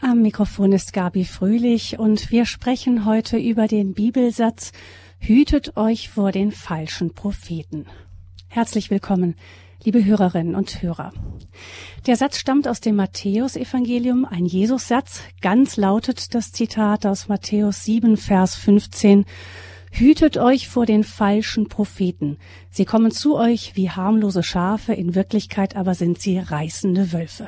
Am Mikrofon ist Gabi Fröhlich und wir sprechen heute über den Bibelsatz: Hütet euch vor den falschen Propheten. Herzlich willkommen, liebe Hörerinnen und Hörer. Der Satz stammt aus dem Matthäusevangelium, ein Jesus-Satz. Ganz lautet das Zitat aus Matthäus 7, Vers 15: Hütet euch vor den falschen Propheten. Sie kommen zu euch wie harmlose Schafe, in Wirklichkeit aber sind sie reißende Wölfe.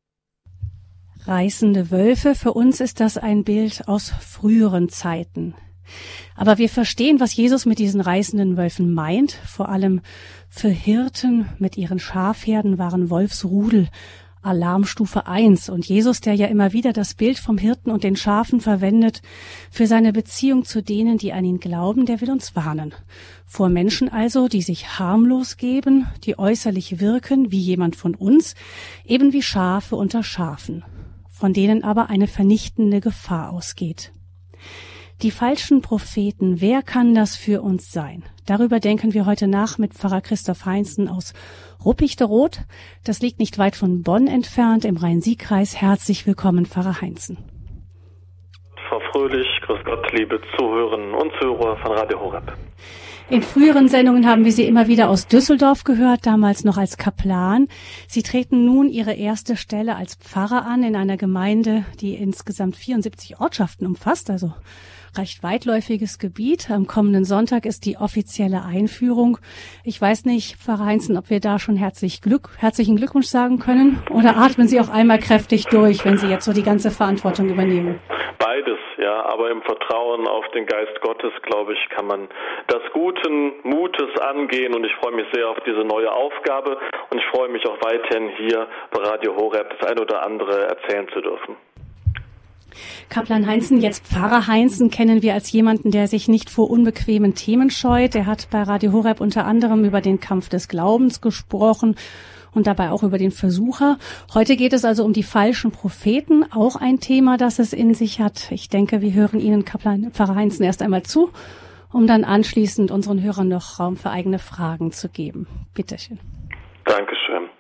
Reißende Wölfe, für uns ist das ein Bild aus früheren Zeiten. Aber wir verstehen, was Jesus mit diesen reißenden Wölfen meint. Vor allem für Hirten mit ihren Schafherden waren Wolfsrudel Alarmstufe 1. Und Jesus, der ja immer wieder das Bild vom Hirten und den Schafen verwendet, für seine Beziehung zu denen, die an ihn glauben, der will uns warnen. Vor Menschen also, die sich harmlos geben, die äußerlich wirken wie jemand von uns, eben wie Schafe unter Schafen, von denen aber eine vernichtende Gefahr ausgeht. Die falschen Propheten, wer kann das für uns sein? Darüber denken wir heute nach mit Pfarrer Christoph Heinzen aus Ruppichteroth. Das liegt nicht weit von Bonn entfernt im Rhein-Sieg-Kreis. Herzlich willkommen, Pfarrer Heinzen. Frau Fröhlich, grüß Gott, liebe Zuhörerinnen und Zuhörer von Radio Horeb. In früheren Sendungen haben wir Sie immer wieder aus Düsseldorf gehört, damals noch als Kaplan. Sie treten nun Ihre erste Stelle als Pfarrer an in einer Gemeinde, die insgesamt 74 Ortschaften umfasst, also recht weitläufiges Gebiet. Am kommenden Sonntag ist die offizielle Einführung. Ich weiß nicht, Pfarrer Heinzen, ob wir da schon herzlichen Glückwunsch sagen können, oder atmen Sie auch einmal kräftig durch, wenn Sie jetzt so die ganze Verantwortung übernehmen? Beides, ja, aber im Vertrauen auf den Geist Gottes, glaube ich, kann man das guten Mutes angehen, und ich freue mich sehr auf diese neue Aufgabe und ich freue mich auch weiterhin hier bei Radio Horeb das ein oder andere erzählen zu dürfen. Kaplan Heinzen, jetzt Pfarrer Heinzen, kennen wir als jemanden, der sich nicht vor unbequemen Themen scheut. Er hat bei Radio Horeb unter anderem über den Kampf des Glaubens gesprochen und dabei auch über den Versucher. Heute geht es also um die falschen Propheten, auch ein Thema, das es in sich hat. Ich denke, wir hören Ihnen, Pfarrer Heinzen, erst einmal zu, um dann anschließend unseren Hörern noch Raum für eigene Fragen zu geben. Bitte schön. Dankeschön.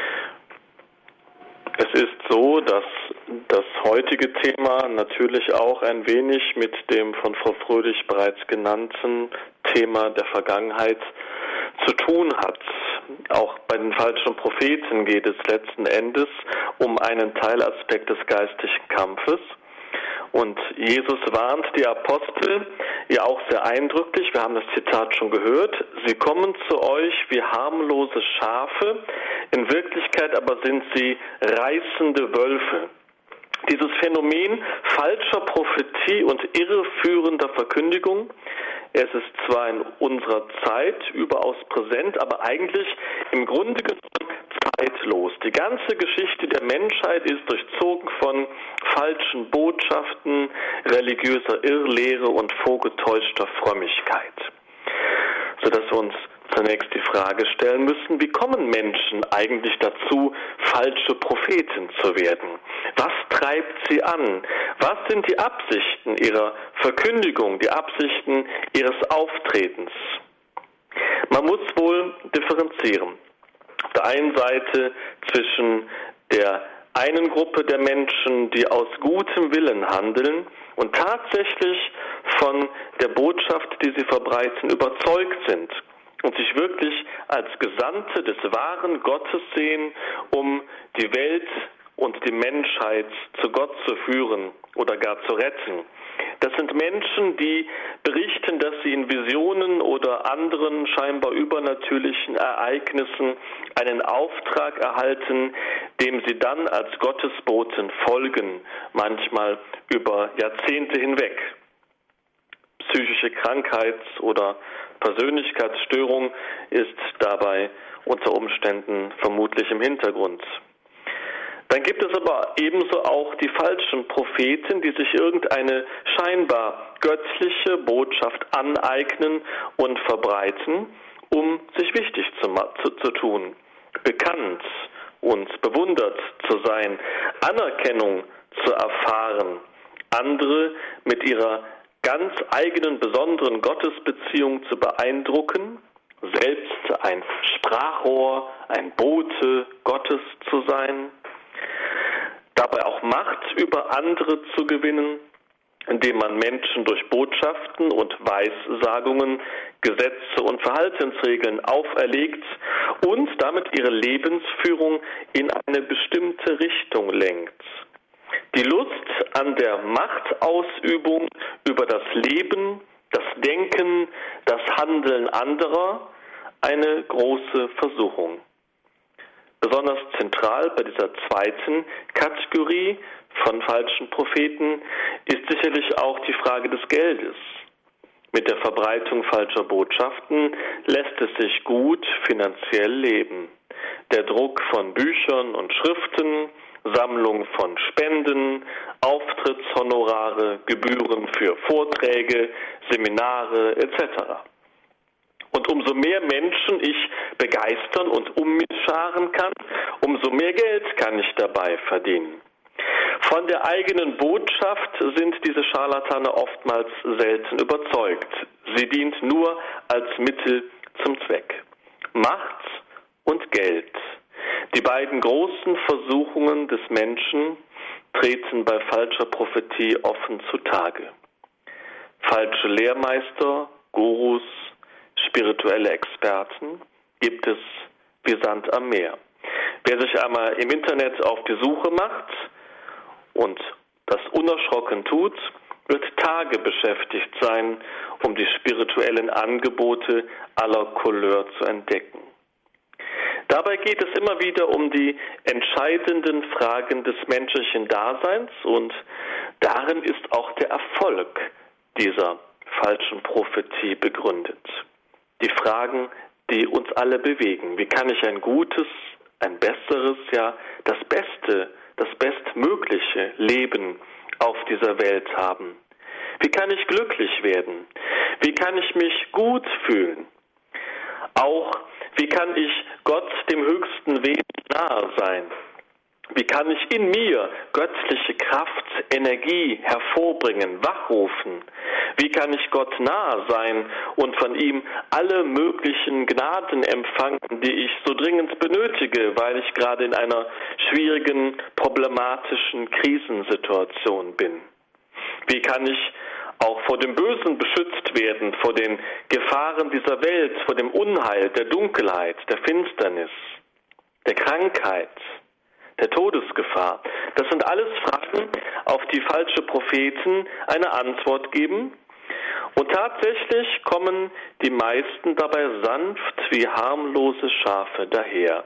Es ist so, dass das heutige Thema natürlich auch ein wenig mit dem von Frau Fröhlich bereits genannten Thema der Vergangenheit zu tun hat. Auch bei den falschen Propheten geht es letzten Endes um einen Teilaspekt des geistlichen Kampfes. Und Jesus warnt die Apostel ja auch sehr eindrücklich, wir haben das Zitat schon gehört: Sie kommen zu euch wie harmlose Schafe, in Wirklichkeit aber sind sie reißende Wölfe. Dieses Phänomen falscher Prophetie und irreführender Verkündigung, es ist zwar in unserer Zeit überaus präsent, aber eigentlich im Grunde genommen zeitlos. Die ganze Geschichte der Menschheit ist durchzogen von falschen Botschaften, religiöser Irrlehre und vorgetäuschter Frömmigkeit. Sodass wir uns zunächst die Frage stellen müssen: Wie kommen Menschen eigentlich dazu, falsche Propheten zu werden? Was treibt sie an? Was sind die Absichten ihrer Verkündigung, die Absichten ihres Auftretens? Man muss wohl differenzieren. Auf der einen Seite zwischen der einen Gruppe der Menschen, die aus gutem Willen handeln und tatsächlich von der Botschaft, die sie verbreiten, überzeugt sind und sich wirklich als Gesandte des wahren Gottes sehen, um die Welt und die Menschheit zu Gott zu führen oder gar zu retten. Das sind Menschen, die berichten, dass sie in Visionen oder anderen scheinbar übernatürlichen Ereignissen einen Auftrag erhalten, dem sie dann als Gottesboten folgen, manchmal über Jahrzehnte hinweg. Psychische Krankheit oder Persönlichkeitsstörung ist dabei unter Umständen vermutlich im Hintergrund. Dann gibt es aber ebenso auch die falschen Propheten, die sich irgendeine scheinbar göttliche Botschaft aneignen und verbreiten, um sich wichtig zu tun, bekannt und bewundert zu sein, Anerkennung zu erfahren, andere mit ihrer ganz eigenen besonderen Gottesbeziehung zu beeindrucken, selbst ein Sprachrohr, ein Bote Gottes zu sein. dabei auch Macht über andere zu gewinnen, indem man Menschen durch Botschaften und Weissagungen Gesetze und Verhaltensregeln auferlegt und damit ihre Lebensführung in eine bestimmte Richtung lenkt. Die Lust an der Machtausübung über das Leben, das Denken, das Handeln anderer, eine große Versuchung. Besonders zentral bei dieser zweiten Kategorie von falschen Propheten ist sicherlich auch die Frage des Geldes. Mit der Verbreitung falscher Botschaften lässt es sich gut finanziell leben. Der Druck von Büchern und Schriften, Sammlung von Spenden, Auftrittshonorare, Gebühren für Vorträge, Seminare etc. Und umso mehr Menschen ich begeistern und um mich scharen kann, umso mehr Geld kann ich dabei verdienen. Von der eigenen Botschaft sind diese Scharlatane oftmals selten überzeugt. Sie dient nur als Mittel zum Zweck. Macht und Geld. Die beiden großen Versuchungen des Menschen treten bei falscher Prophetie offen zutage. Falsche Lehrmeister, Gurus, spirituelle Experten gibt es wie Sand am Meer. Wer sich einmal im Internet auf die Suche macht und das unerschrocken tut, wird Tage beschäftigt sein, um die spirituellen Angebote aller Couleur zu entdecken. Dabei geht es immer wieder um die entscheidenden Fragen des menschlichen Daseins und darin ist auch der Erfolg dieser falschen Prophetie begründet. Die Fragen, die uns alle bewegen. Wie kann ich ein gutes, ein besseres, ja das Beste, das bestmögliche Leben auf dieser Welt haben? Wie kann ich glücklich werden? Wie kann ich mich gut fühlen? Auch, wie kann ich Gott, dem höchsten Wesen, nahe sein? Wie kann ich in mir göttliche Kraft, Energie hervorbringen, wachrufen? Wie kann ich Gott nahe sein und von ihm alle möglichen Gnaden empfangen, die ich so dringend benötige, weil ich gerade in einer schwierigen, problematischen Krisensituation bin? Wie kann ich auch vor dem Bösen beschützt werden, vor den Gefahren dieser Welt, vor dem Unheil, der Dunkelheit, der Finsternis, der Krankheit, der Todesgefahr? Das sind alles Fragen, auf die falsche Propheten eine Antwort geben. Und tatsächlich kommen die meisten dabei sanft wie harmlose Schafe daher.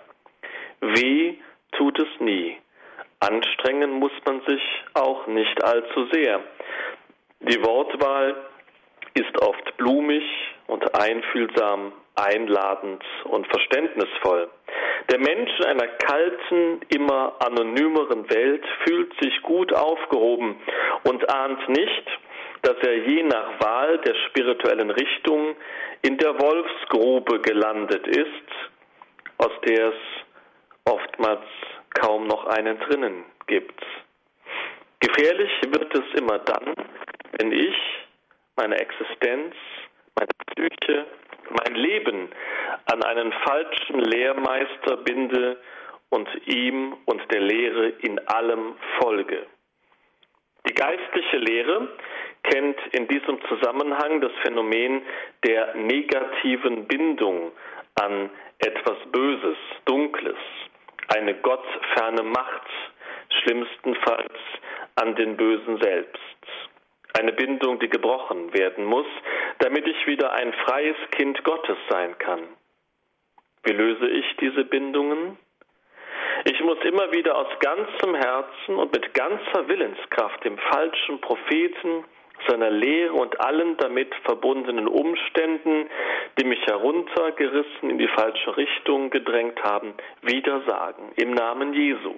Weh tut es nie. Anstrengen muss man sich auch nicht allzu sehr. Die Wortwahl ist oft blumig und einfühlsam, einladend und verständnisvoll. Der Mensch in einer kalten, immer anonymeren Welt fühlt sich gut aufgehoben und ahnt nicht, dass er je nach Wahl der spirituellen Richtung in der Wolfsgrube gelandet ist, aus der es oftmals kaum noch einen drinnen gibt. Gefährlich wird es immer dann, wenn ich meine Existenz, meine Psyche, mein Leben an einen falschen Lehrmeister binde und ihm und der Lehre in allem folge. Die geistliche Lehre kennt in diesem Zusammenhang das Phänomen der negativen Bindung an etwas Böses, Dunkles, eine gottferne Macht, schlimmstenfalls an den Bösen selbst. Eine Bindung, die gebrochen werden muss, damit ich wieder ein freies Kind Gottes sein kann. Wie löse ich diese Bindungen? Ich muss immer wieder aus ganzem Herzen und mit ganzer Willenskraft dem falschen Propheten, seiner Lehre und allen damit verbundenen Umständen, die mich heruntergerissen in die falsche Richtung gedrängt haben, widersagen, im Namen Jesu.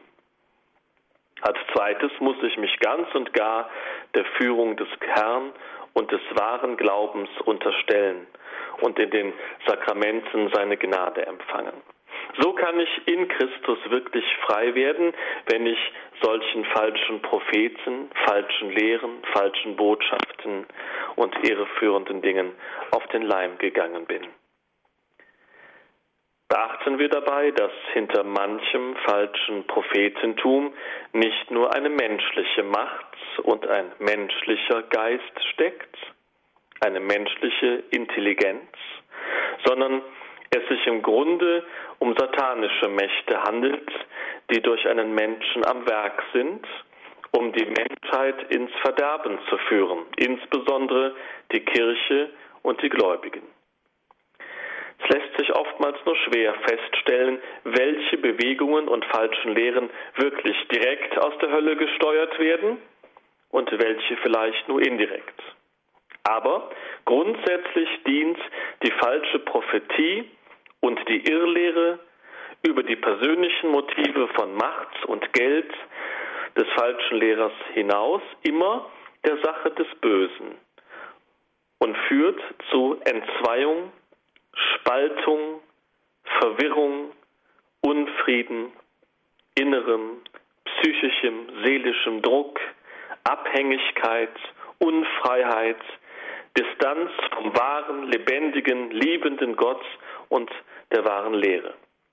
Als zweites muss ich mich ganz und gar der Führung des Herrn und des wahren Glaubens unterstellen und in den Sakramenten seine Gnade empfangen. So kann ich in Christus wirklich frei werden, wenn ich solchen falschen Propheten, falschen Lehren, falschen Botschaften und irreführenden Dingen auf den Leim gegangen bin. Beachten wir dabei, dass hinter manchem falschen Prophetentum nicht nur eine menschliche Macht und ein menschlicher Geist steckt, eine menschliche Intelligenz, sondern es sich im Grunde um satanische Mächte handelt, die durch einen Menschen am Werk sind, um die Menschheit ins Verderben zu führen, insbesondere die Kirche und die Gläubigen. Es lässt sich oftmals nur schwer feststellen, welche Bewegungen und falschen Lehren wirklich direkt aus der Hölle gesteuert werden und welche vielleicht nur indirekt. Aber grundsätzlich dient die falsche Prophetie und die Irrlehre über die persönlichen Motive von Macht und Geld des falschen Lehrers hinaus immer der Sache des Bösen und führt zu Entzweiung, Spaltung, Verwirrung, Unfrieden, innerem, psychischem, seelischem Druck, Abhängigkeit, Unfreiheit, Distanz vom wahren, lebendigen, liebenden Gott und der wahren Lehre.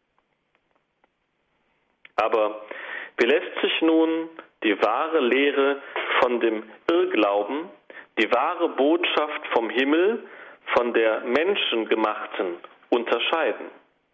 Aber wie lässt sich nun die wahre Lehre von dem Irrglauben, die wahre Botschaft vom Himmel, von der menschengemachten unterscheiden?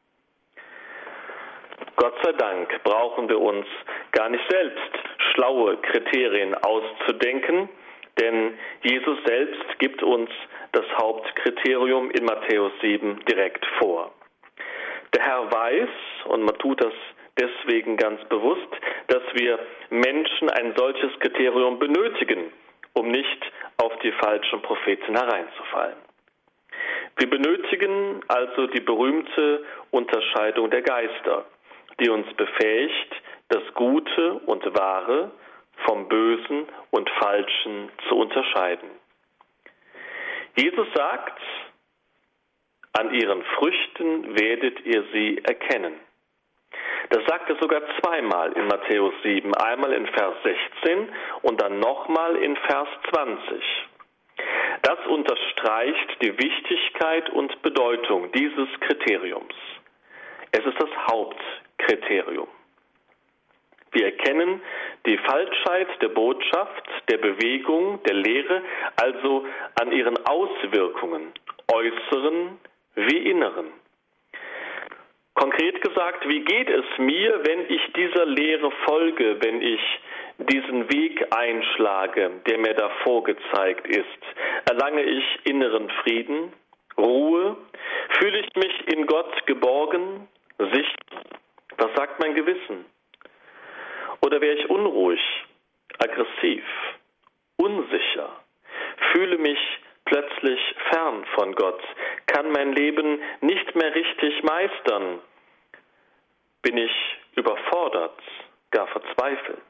Gott sei Dank brauchen wir uns gar nicht selbst schlaue Kriterien auszudenken, denn Jesus selbst gibt uns das Hauptkriterium in Matthäus 7 direkt vor. Der Herr weiß, und man tut das deswegen ganz bewusst, dass wir Menschen ein solches Kriterium benötigen, um nicht auf die falschen Propheten hereinzufallen. Wir benötigen also die berühmte Unterscheidung der Geister, die uns befähigt, das Gute und Wahre vom Bösen und Falschen zu unterscheiden. Jesus sagt, an ihren Früchten werdet ihr sie erkennen. Das sagt er sogar zweimal in Matthäus 7, einmal in Vers 16 und dann nochmal in Vers 20. Das unterstreicht die Wichtigkeit und Bedeutung dieses Kriteriums. Es ist das Hauptkriterium. Wir erkennen die Falschheit der Botschaft, der Bewegung, der Lehre, also an ihren Auswirkungen, äußeren wie inneren. Konkret gesagt, wie geht es mir, wenn ich dieser Lehre folge, wenn ich diesen Weg einschlage, der mir da vorgezeigt ist? Erlange ich inneren Frieden, Ruhe? Fühle ich mich in Gott geborgen, sicher? Was sagt mein Gewissen? Oder wäre ich unruhig, aggressiv, unsicher, fühle mich plötzlich fern von Gott, kann mein Leben nicht mehr richtig meistern, bin ich überfordert, gar verzweifelt.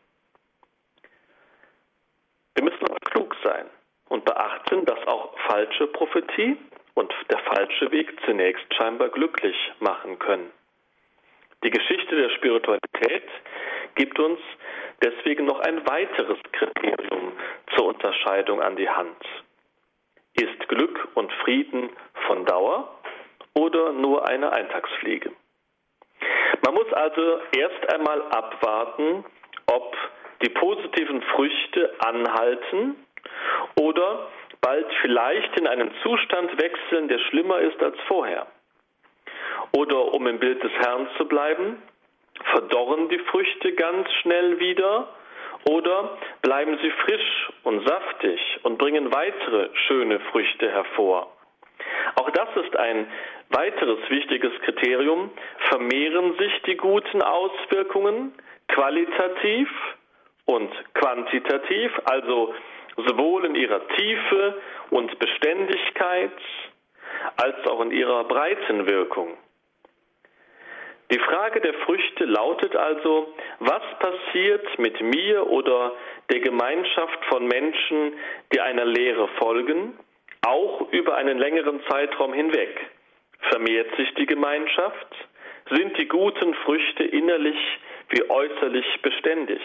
Wir müssen aber klug sein und beachten, dass auch falsche Prophetie und der falsche Weg zunächst scheinbar glücklich machen können. Die Geschichte der Spiritualität gibt uns deswegen noch ein weiteres Kriterium zur Unterscheidung an die Hand. Ist Glück und Frieden von Dauer oder nur eine Eintagsfliege? Man muss also erst einmal abwarten, ob die positiven Früchte anhalten oder bald vielleicht in einen Zustand wechseln, der schlimmer ist als vorher. Oder um im Bild des Herrn zu bleiben, verdorren die Früchte ganz schnell wieder oder bleiben sie frisch und saftig und bringen weitere schöne Früchte hervor. Auch das ist ein weiteres wichtiges Kriterium. Vermehren sich die guten Auswirkungen qualitativ und quantitativ, also sowohl in ihrer Tiefe und Beständigkeit als auch in ihrer breiten Wirkung. Die Frage der Früchte lautet also, was passiert mit mir oder der Gemeinschaft von Menschen, die einer Lehre folgen, auch über einen längeren Zeitraum hinweg? Vermehrt sich die Gemeinschaft? Sind die guten Früchte innerlich wie äußerlich beständig?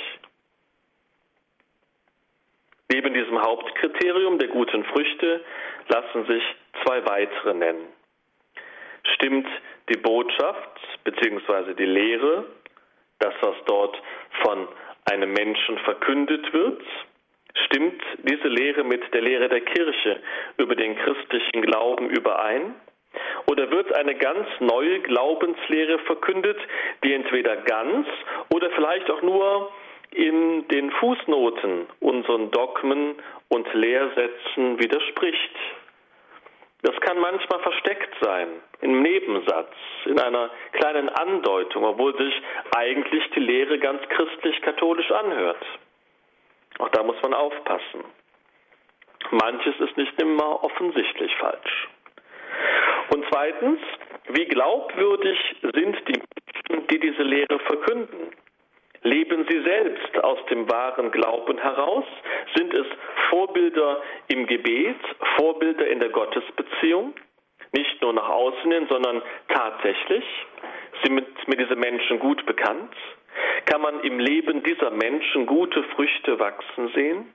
Neben diesem Hauptkriterium der guten Früchte lassen sich zwei weitere nennen. Stimmt die Botschaft bzw. die Lehre, das, was dort von einem Menschen verkündet wird, stimmt diese Lehre mit der Lehre der Kirche über den christlichen Glauben überein? Oder wird eine ganz neue Glaubenslehre verkündet, die entweder ganz oder vielleicht auch nur in den Fußnoten unseren Dogmen und Lehrsätzen widerspricht? Das kann manchmal versteckt sein, im Nebensatz, in einer kleinen Andeutung, obwohl sich eigentlich die Lehre ganz christlich-katholisch anhört. Auch da muss man aufpassen. Manches ist nicht immer offensichtlich falsch. Und zweitens, wie glaubwürdig sind die Menschen, die diese Lehre verkünden? Leben sie selbst aus dem wahren Glauben heraus? Sind es Vorbilder im Gebet, Vorbilder in der Gottesbeziehung? Nicht nur nach außen hin, sondern tatsächlich? Sind mir diese Menschen gut bekannt? Kann man im Leben dieser Menschen gute Früchte wachsen sehen?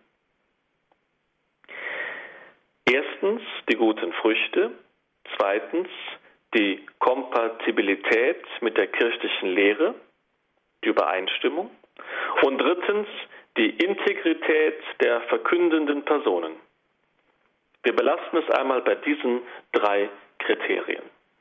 Erstens die guten Früchte, zweitens die Kompatibilität mit der kirchlichen Lehre, die Übereinstimmung und drittens die Integrität der verkündenden Personen. Wir belassen es einmal bei diesen 3 Kriterien.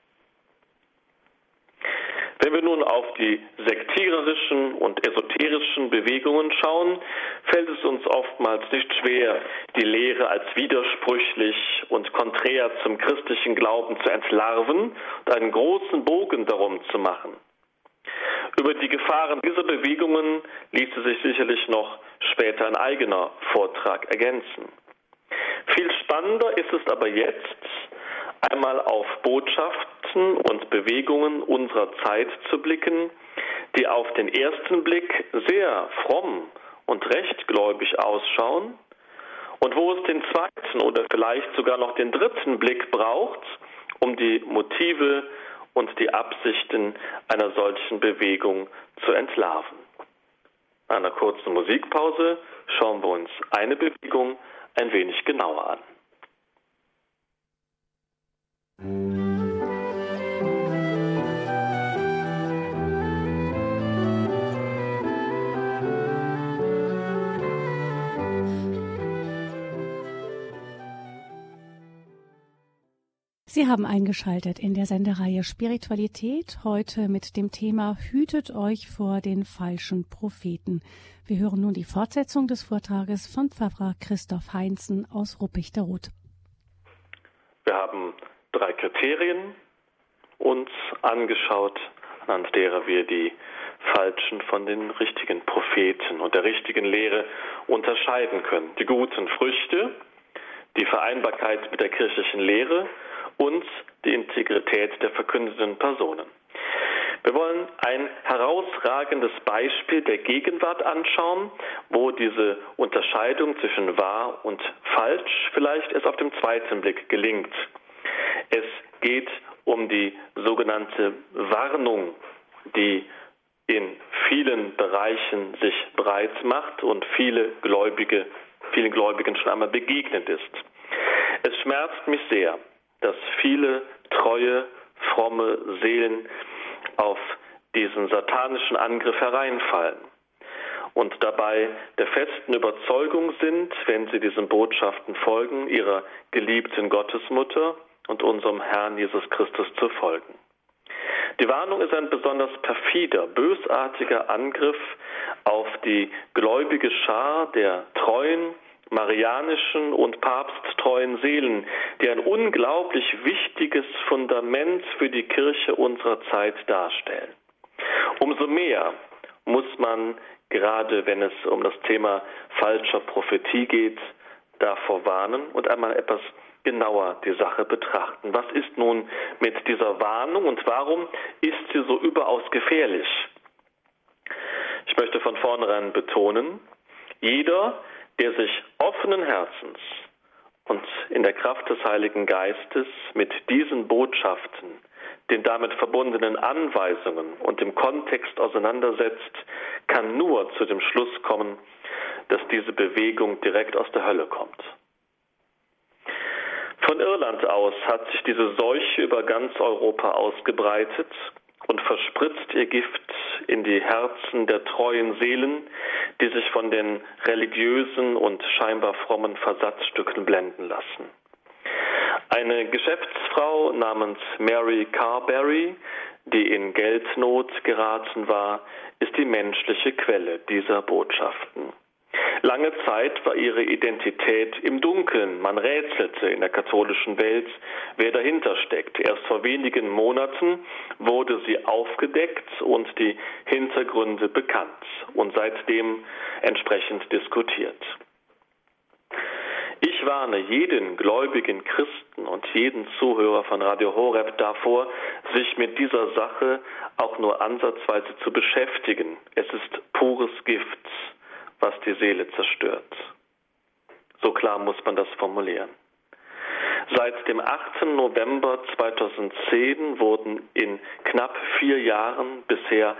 Wenn wir nun auf die sektiererischen und esoterischen Bewegungen schauen, fällt es uns oftmals nicht schwer, die Lehre als widersprüchlich und konträr zum christlichen Glauben zu entlarven und einen großen Bogen darum zu machen. Über die Gefahren dieser Bewegungen ließe sich sicherlich noch später ein eigener Vortrag ergänzen. Viel spannender ist es aber jetzt, einmal auf Botschaften und Bewegungen unserer Zeit zu blicken, die auf den ersten Blick sehr fromm und rechtgläubig ausschauen und wo es den zweiten oder vielleicht sogar noch den dritten Blick braucht, um die Motive und die Absichten einer solchen Bewegung zu entlarven. Nach einer kurzen Musikpause schauen wir uns eine Bewegung ein wenig genauer an. Sie haben eingeschaltet in der Sendereihe Spiritualität, heute mit dem Thema Hütet euch vor den falschen Propheten. Wir hören nun die Fortsetzung des Vortrages von Pfarrer Christoph Heinzen aus Ruppichteroth. Wir haben 3 Kriterien uns angeschaut, anhand derer wir die falschen von den richtigen Propheten und der richtigen Lehre unterscheiden können. Die guten Früchte, die Vereinbarkeit mit der kirchlichen Lehre und die Integrität der verkündeten Personen. Wir wollen ein herausragendes Beispiel der Gegenwart anschauen, wo diese Unterscheidung zwischen wahr und falsch vielleicht erst auf dem zweiten Blick gelingt. Es geht um die sogenannte Warnung, die in vielen Bereichen sich breit macht und vielen Gläubigen schon einmal begegnet ist. Es schmerzt mich sehr, dass viele treue, fromme Seelen auf diesen satanischen Angriff hereinfallen und dabei der festen Überzeugung sind, wenn sie diesen Botschaften folgen, ihrer geliebten Gottesmutter und unserem Herrn Jesus Christus zu folgen. Die Warnung ist ein besonders perfider, bösartiger Angriff auf die gläubige Schar der treuen, marianischen und papsttreuen Seelen, die ein unglaublich wichtiges Fundament für die Kirche unserer Zeit darstellen. Umso mehr muss man, gerade wenn es um das Thema falscher Prophetie geht, davor warnen und einmal etwas genauer die Sache betrachten. Was ist nun mit dieser Warnung und warum ist sie so überaus gefährlich? Ich möchte von vornherein betonen, jeder, der sich offenen Herzens und in der Kraft des Heiligen Geistes mit diesen Botschaften, den damit verbundenen Anweisungen und dem Kontext auseinandersetzt, kann nur zu dem Schluss kommen, dass diese Bewegung direkt aus der Hölle kommt. Von Irland aus hat sich diese Seuche über ganz Europa ausgebreitet und verspritzt ihr Gift in die Herzen der treuen Seelen, die sich von den religiösen und scheinbar frommen Versatzstücken blenden lassen. Eine Geschäftsfrau namens Mary Carberry, die in Geldnot geraten war, ist die menschliche Quelle dieser Botschaften. Lange Zeit war ihre Identität im Dunkeln. Man rätselte in der katholischen Welt, wer dahinter steckt. Erst vor wenigen Monaten wurde sie aufgedeckt und die Hintergründe bekannt und seitdem entsprechend diskutiert. Ich warne jeden gläubigen Christen und jeden Zuhörer von Radio Horeb davor, sich mit dieser Sache auch nur ansatzweise zu beschäftigen. Es ist pures Gift, was die Seele zerstört. So klar muss man das formulieren. Seit dem 8. November 2010 wurden in knapp 4 Jahren bisher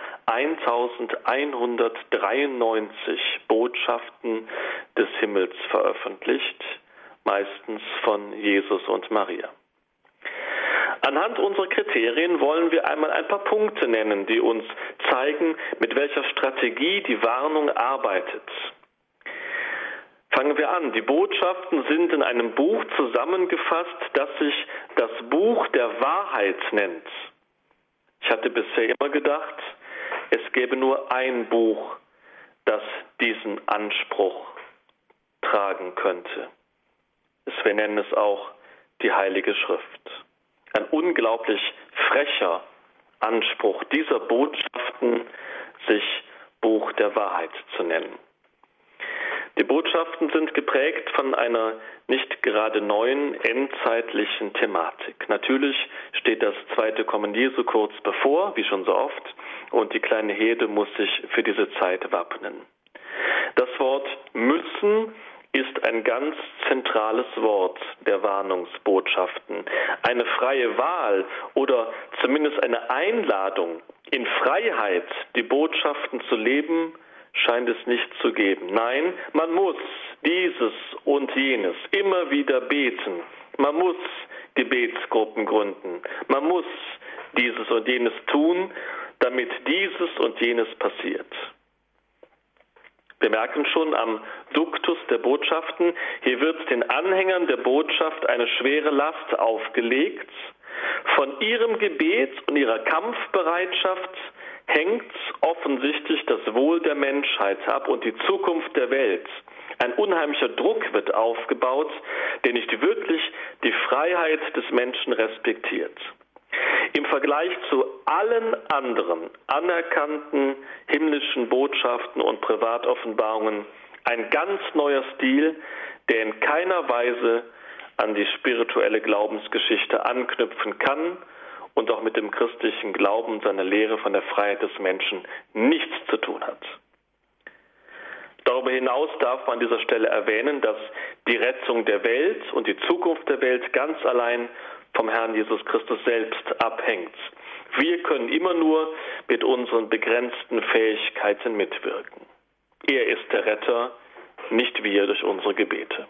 1193 Botschaften des Himmels veröffentlicht, meistens von Jesus und Maria. Anhand unserer Kriterien wollen wir einmal ein paar Punkte nennen, die uns zeigen, mit welcher Strategie die Warnung arbeitet. Fangen wir an. Die Botschaften sind in einem Buch zusammengefasst, das sich das Buch der Wahrheit nennt. Ich hatte bisher immer gedacht, es gäbe nur ein Buch, das diesen Anspruch tragen könnte. Wir nennen es auch die Heilige Schrift. Ein unglaublich frecher Anspruch dieser Botschaften, sich Buch der Wahrheit zu nennen. Die Botschaften sind geprägt von einer nicht gerade neuen, endzeitlichen Thematik. Natürlich steht das zweite Kommen Jesu kurz bevor, wie schon so oft, und die kleine Herde muss sich für diese Zeit wappnen. Das Wort müssen ist ein ganz zentrales Wort der Warnungsbotschaften. Eine freie Wahl oder zumindest eine Einladung, in Freiheit die Botschaften zu leben, scheint es nicht zu geben. Nein, man muss dieses und jenes immer wieder beten. Man muss Gebetsgruppen gründen. Man muss dieses und jenes tun, damit dieses und jenes passiert. Wir merken schon am Duktus der Botschaften, hier wird den Anhängern der Botschaft eine schwere Last aufgelegt. Von ihrem Gebet und ihrer Kampfbereitschaft hängt offensichtlich das Wohl der Menschheit ab und die Zukunft der Welt. Ein unheimlicher Druck wird aufgebaut, der nicht wirklich die Freiheit des Menschen respektiert. Im Vergleich zu allen anderen anerkannten himmlischen Botschaften und Privatoffenbarungen ein ganz neuer Stil, der in keiner Weise an die spirituelle Glaubensgeschichte anknüpfen kann und auch mit dem christlichen Glauben, seiner Lehre von der Freiheit des Menschen nichts zu tun hat. Darüber hinaus darf man an dieser Stelle erwähnen, dass die Rettung der Welt und die Zukunft der Welt ganz allein vom Herrn Jesus Christus selbst abhängt. Wir können immer nur mit unseren begrenzten Fähigkeiten mitwirken. Er ist der Retter, nicht wir durch unsere Gebete.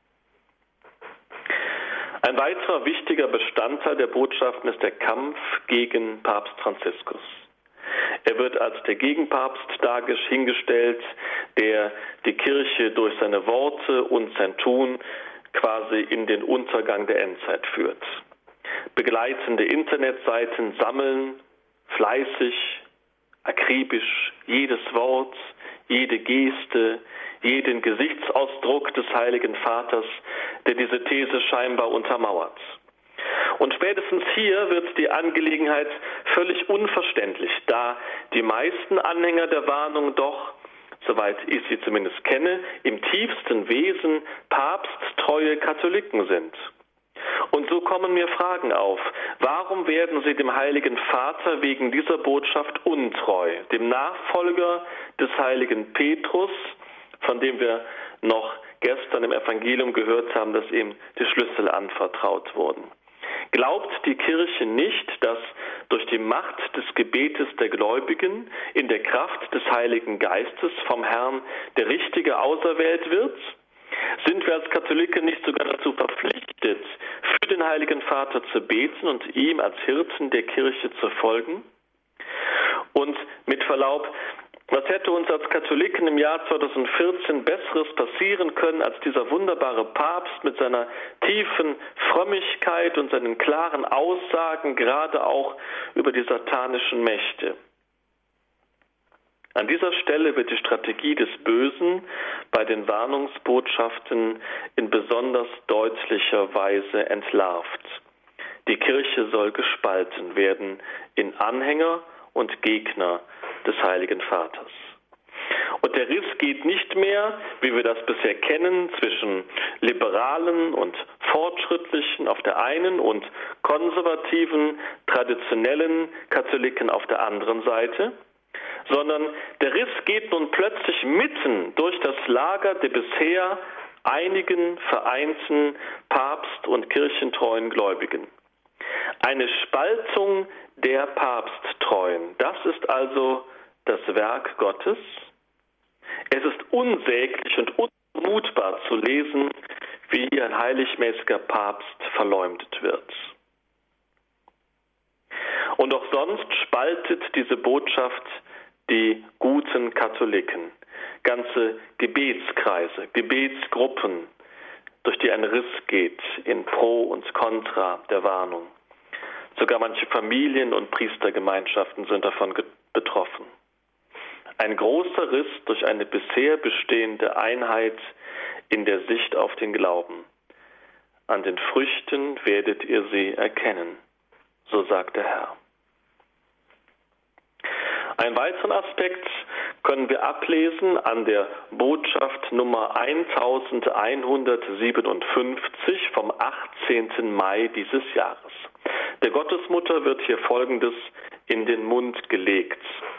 Ein weiterer wichtiger Bestandteil der Botschaften ist der Kampf gegen Papst Franziskus. Er wird als der Gegenpapst hingestellt, der die Kirche durch seine Worte und sein Tun quasi in den Untergang der Endzeit führt. Begleitende Internetseiten sammeln fleißig, akribisch jedes Wort, jede Geste, jeden Gesichtsausdruck des Heiligen Vaters, der diese These scheinbar untermauert. Und spätestens hier wird die Angelegenheit völlig unverständlich, da die meisten Anhänger der Warnung doch, soweit ich sie zumindest kenne, im tiefsten Wesen papsttreue Katholiken sind. Und so kommen mir Fragen auf. Warum werden sie dem Heiligen Vater wegen dieser Botschaft untreu, dem Nachfolger des heiligen Petrus, von dem wir noch gestern im Evangelium gehört haben, dass ihm die Schlüssel anvertraut wurden? Glaubt die Kirche nicht, dass durch die Macht des Gebetes der Gläubigen in der Kraft des Heiligen Geistes vom Herrn der Richtige auserwählt wird? Sind wir als Katholiken nicht sogar dazu verpflichtet, für den Heiligen Vater zu beten und ihm als Hirten der Kirche zu folgen? Und mit Verlaub, was hätte uns als Katholiken im Jahr 2014 Besseres passieren können, als dieser wunderbare Papst mit seiner tiefen Frömmigkeit und seinen klaren Aussagen, gerade auch über die satanischen Mächte? An dieser Stelle wird die Strategie des Bösen bei den Warnungsbotschaften in besonders deutlicher Weise entlarvt. Die Kirche soll gespalten werden in Anhänger und Gegner des Heiligen Vaters. Und der Riss geht nicht mehr, wie wir das bisher kennen, zwischen Liberalen und Fortschrittlichen auf der einen und konservativen, traditionellen Katholiken auf der anderen Seite, sondern der Riss geht nun plötzlich mitten durch das Lager der bisher einigen, vereinten Papst- und kirchentreuen Gläubigen. Eine Spaltung der Papsttreuen, das ist also das Werk Gottes. Es ist unsäglich und unmutbar zu lesen, wie hier ein heiligmäßiger Papst verleumdet wird. Und auch sonst spaltet diese Botschaft die guten Katholiken. Ganze Gebetskreise, Gebetsgruppen, durch die ein Riss geht in Pro und Contra der Warnung. Sogar manche Familien und Priestergemeinschaften sind davon betroffen. Ein großer Riss durch eine bisher bestehende Einheit in der Sicht auf den Glauben. An den Früchten werdet ihr sie erkennen, so sagt der Herr. Einen weiteren Aspekt können wir ablesen an der Botschaft Nummer 1157 vom 18. Mai dieses Jahres. Der Gottesmutter wird hier Folgendes in den Mund gelegt.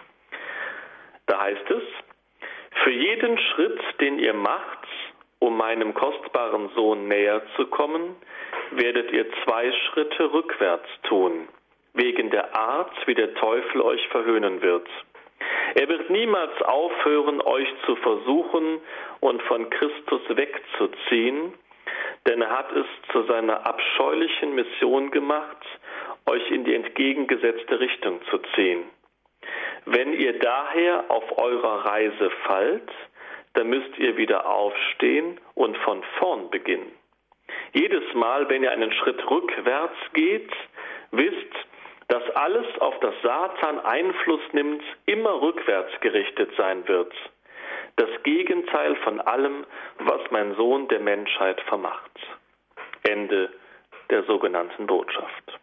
Da heißt es: Für jeden Schritt, den ihr macht, um meinem kostbaren Sohn näher zu kommen, werdet ihr 2 Schritte rückwärts tun, wegen der Art, wie der Teufel euch verhöhnen wird. Er wird niemals aufhören, euch zu versuchen und von Christus wegzuziehen, denn er hat es zu seiner abscheulichen Mission gemacht, euch in die entgegengesetzte Richtung zu ziehen. Wenn ihr daher auf eurer Reise fallt, dann müsst ihr wieder aufstehen und von vorn beginnen. Jedes Mal, wenn ihr einen Schritt rückwärts geht, wisst, dass alles, auf das Satan Einfluss nimmt, immer rückwärts gerichtet sein wird. Das Gegenteil von allem, was mein Sohn der Menschheit vermacht. Ende der sogenannten Botschaft.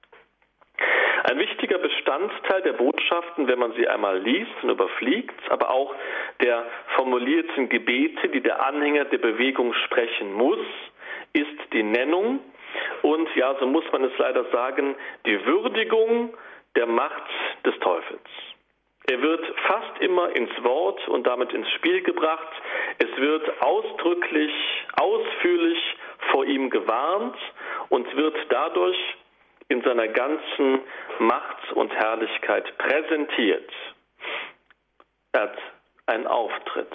Ein wichtiger Bestandteil der Botschaften, wenn man sie einmal liest und überfliegt, aber auch der formulierten Gebete, die der Anhänger der Bewegung sprechen muss, ist die Nennung und, ja, so muss man es leider sagen, die Würdigung der Macht des Teufels. Er wird fast immer ins Wort und damit ins Spiel gebracht. Es wird ausdrücklich, ausführlich vor ihm gewarnt und wird dadurch in seiner ganzen Macht und Herrlichkeit präsentiert. Er hat einen Auftritt.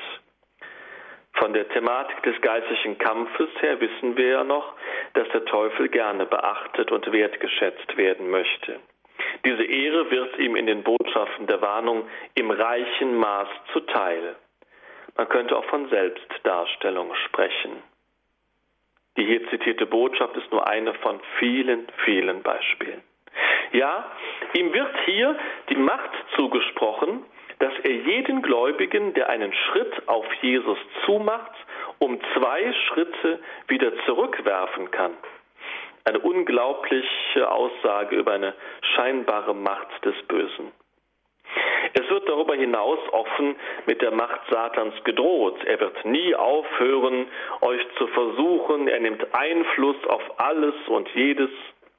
Von der Thematik des geistlichen Kampfes her wissen wir ja noch, dass der Teufel gerne beachtet und wertgeschätzt werden möchte. Diese Ehre wird ihm in den Botschaften der Warnung im reichen Maß zuteil. Man könnte auch von Selbstdarstellung sprechen. Die hier zitierte Botschaft ist nur eine von vielen, vielen Beispielen. Ja, ihm wird hier die Macht zugesprochen, dass er jeden Gläubigen, der einen Schritt auf Jesus zumacht, um 2 Schritte wieder zurückwerfen kann. Eine unglaubliche Aussage über eine scheinbare Macht des Bösen. Es wird darüber hinaus offen mit der Macht Satans gedroht. Er wird nie aufhören, euch zu versuchen. Er nimmt Einfluss auf alles und jedes.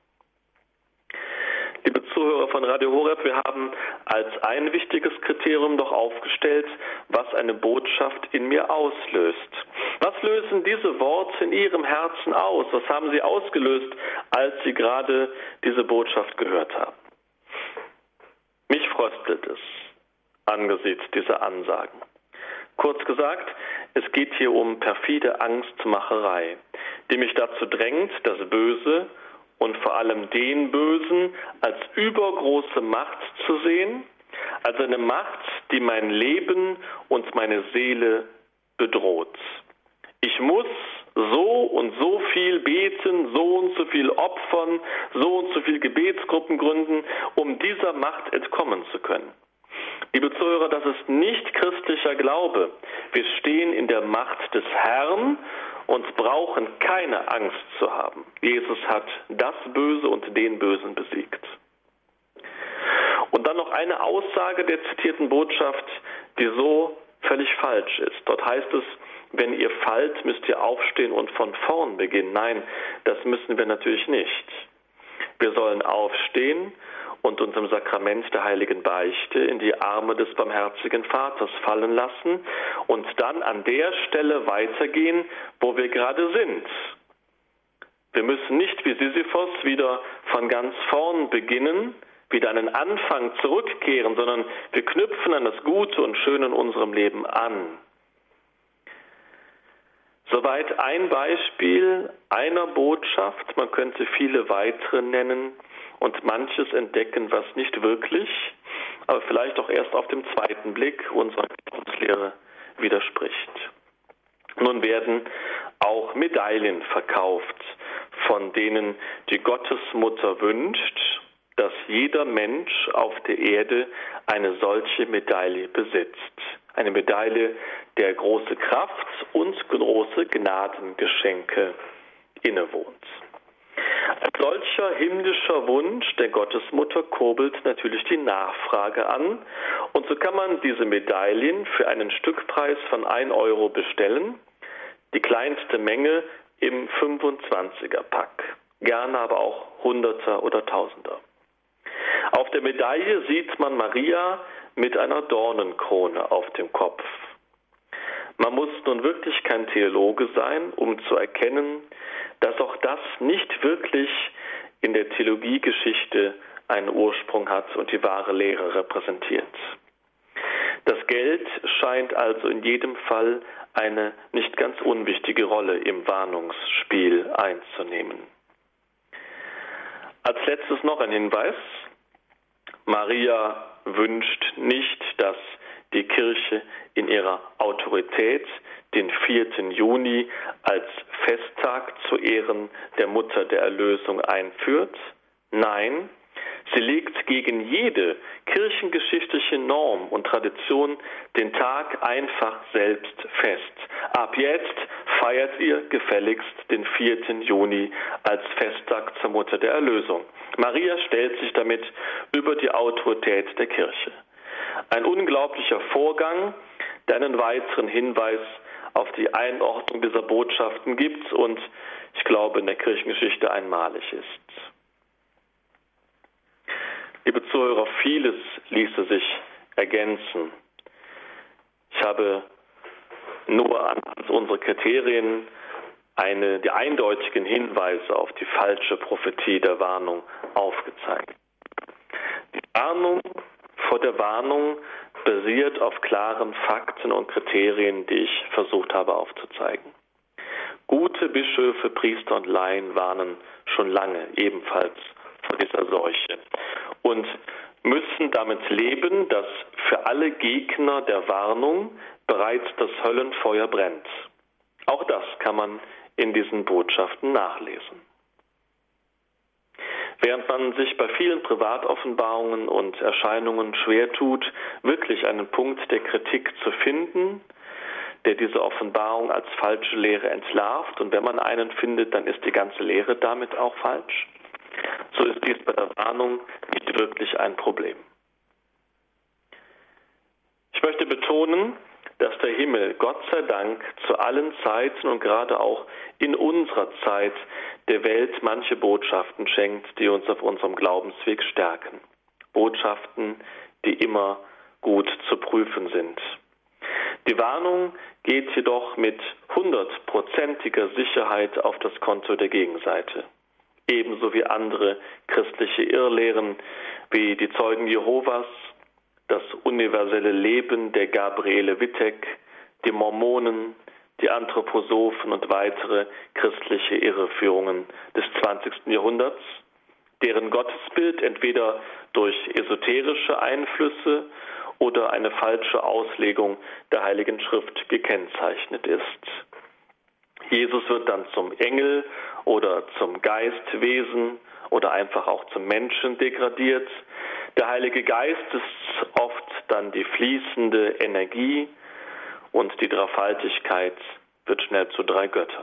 Liebe Zuhörer von Radio Horeb, wir haben als ein wichtiges Kriterium doch aufgestellt, was eine Botschaft in mir auslöst. Was lösen diese Worte in Ihrem Herzen aus? Was haben Sie ausgelöst, als Sie gerade diese Botschaft gehört haben? Mich fröstelt es angesichts dieser Ansagen. Kurz gesagt, es geht hier um perfide Angstmacherei, die mich dazu drängt, das Böse und vor allem den Bösen als übergroße Macht zu sehen, als eine Macht, die mein Leben und meine Seele bedroht. Ich muss so und so viel beten, so und so viel opfern, so und so viel Gebetsgruppen gründen, um dieser Macht entkommen zu können. Liebe Zuhörer, das ist nicht christlicher Glaube. Wir stehen in der Macht des Herrn und brauchen keine Angst zu haben. Jesus hat das Böse und den Bösen besiegt. Und dann noch eine Aussage der zitierten Botschaft, die so völlig falsch ist. Dort heißt es, wenn ihr fallt, müsst ihr aufstehen und von vorn beginnen. Nein, das müssen wir natürlich nicht. Wir sollen aufstehen und uns im Sakrament der heiligen Beichte in die Arme des barmherzigen Vaters fallen lassen und dann an der Stelle weitergehen, wo wir gerade sind. Wir müssen nicht wie Sisyphos wieder von ganz vorn beginnen, wieder an den Anfang zurückkehren, sondern wir knüpfen an das Gute und Schöne in unserem Leben an. Soweit ein Beispiel einer Botschaft, man könnte viele weitere nennen und manches entdecken, was nicht wirklich, aber vielleicht auch erst auf dem zweiten Blick unserer Glaubenslehre widerspricht. Nun werden auch Medaillen verkauft, von denen die Gottesmutter wünscht, dass jeder Mensch auf der Erde eine solche Medaille besitzt. Eine Medaille, der große Kraft und große Gnadengeschenke innewohnt. Ein solcher himmlischer Wunsch der Gottesmutter kurbelt natürlich die Nachfrage an und so kann man diese Medaillen für einen Stückpreis von 1 Euro bestellen, die kleinste Menge im 25er-Pack, gerne aber auch 100er oder 1000er. Auf der Medaille sieht man Maria mit einer Dornenkrone auf dem Kopf. Man muss nun wirklich kein Theologe sein, um zu erkennen, dass auch das nicht wirklich in der Theologiegeschichte einen Ursprung hat und die wahre Lehre repräsentiert. Das Geld scheint also in jedem Fall eine nicht ganz unwichtige Rolle im Warnungsspiel einzunehmen. Als letztes noch ein Hinweis. Maria wünscht nicht, dass die Kirche in ihrer Autorität den 4. Juni als Festtag zu Ehren der Mutter der Erlösung einführt. Nein, sie legt gegen jede kirchengeschichtliche Norm und Tradition den Tag einfach selbst fest. Ab jetzt feiert ihr gefälligst den 4. Juni als Festtag zur Mutter der Erlösung. Maria stellt sich damit über die Autorität der Kirche. Ein unglaublicher Vorgang, der einen weiteren Hinweis auf die Einordnung dieser Botschaften gibt und ich glaube in der Kirchengeschichte einmalig ist. Liebe Zuhörer, vieles ließe sich ergänzen. Ich habe nur anhand unserer Kriterien die eindeutigen Hinweise auf die falsche Prophetie der Warnung aufgezeigt. Die Warnung vor der Warnung basiert auf klaren Fakten und Kriterien, die ich versucht habe aufzuzeigen. Gute Bischöfe, Priester und Laien warnen schon lange ebenfalls vor dieser Seuche und müssen damit leben, dass für alle Gegner der Warnung bereits das Höllenfeuer brennt. Auch das kann man in diesen Botschaften nachlesen. Während man sich bei vielen Privatoffenbarungen und Erscheinungen schwer tut, wirklich einen Punkt der Kritik zu finden, der diese Offenbarung als falsche Lehre entlarvt, und wenn man einen findet, dann ist die ganze Lehre damit auch falsch, so ist dies bei der Warnung nicht wirklich ein Problem. Ich möchte betonen, dass der Himmel, Gott sei Dank, zu allen Zeiten und gerade auch in unserer Zeit der Welt manche Botschaften schenkt, die uns auf unserem Glaubensweg stärken. Botschaften, die immer gut zu prüfen sind. Die Warnung geht jedoch mit 100%iger Sicherheit auf das Konto der Gegenseite. Ebenso wie andere christliche Irrlehren wie die Zeugen Jehovas, das universelle Leben der Gabriele Wittek, die Mormonen, die Anthroposophen und weitere christliche Irreführungen des 20. Jahrhunderts, deren Gottesbild entweder durch esoterische Einflüsse oder eine falsche Auslegung der Heiligen Schrift gekennzeichnet ist. Jesus wird dann zum Engel oder zum Geistwesen oder einfach auch zum Menschen degradiert. Der Heilige Geist ist oft dann die fließende Energie und die Dreifaltigkeit wird schnell zu 3 Göttern.